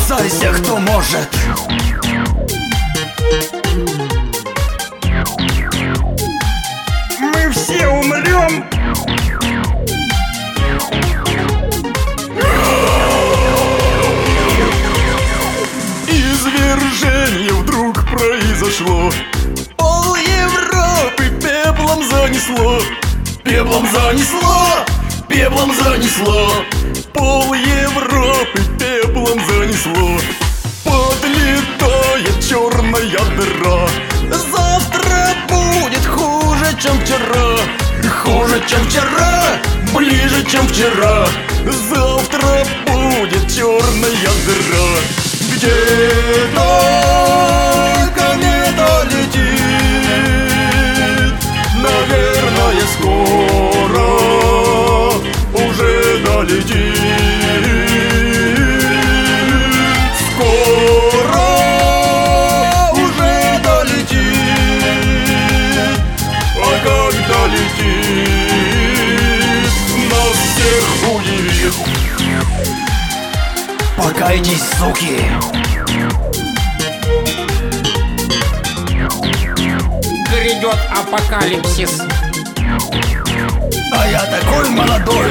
Спасайся, кто может. Мы все умрем. Извержение вдруг произошло. Пол Европы пеплом занесло. Пеплом занесло. Пеплом занесло. Пол Европы пеплом занесло. Подлетает черная дыра. Завтра будет хуже, чем вчера. Хуже, чем вчера. Ближе, чем вчера. Завтра будет черная дыра. Где-то комета летит. Наверное, скоро уже долетит. Скоро уже долетит. А когда летит, нас всех удивит. Покайтесь, суки! Грядет апокалипсис. А я такой молодой!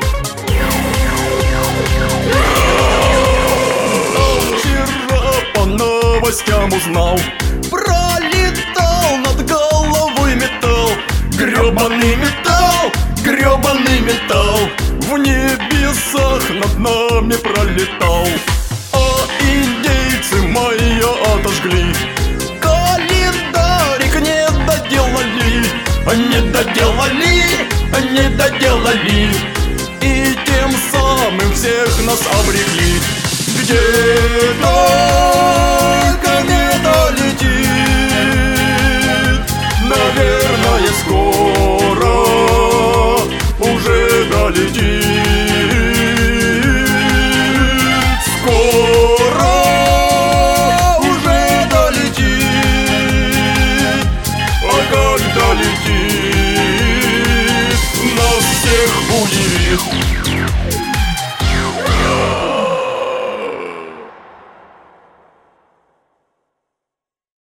Вчера по новостям узнал. Пролетал над головой металл. Гребаный металл, гребаный металл. В небесах над нами пролетал. А индейцы мои отожгли. Календарик не доделали. Не доделали, не доделали. И тем самым всех нас обрекли. Где-то комета летит. Наверное, скоро уже долетит. Скоро уже долетит. А когда летит, нас всех удивит.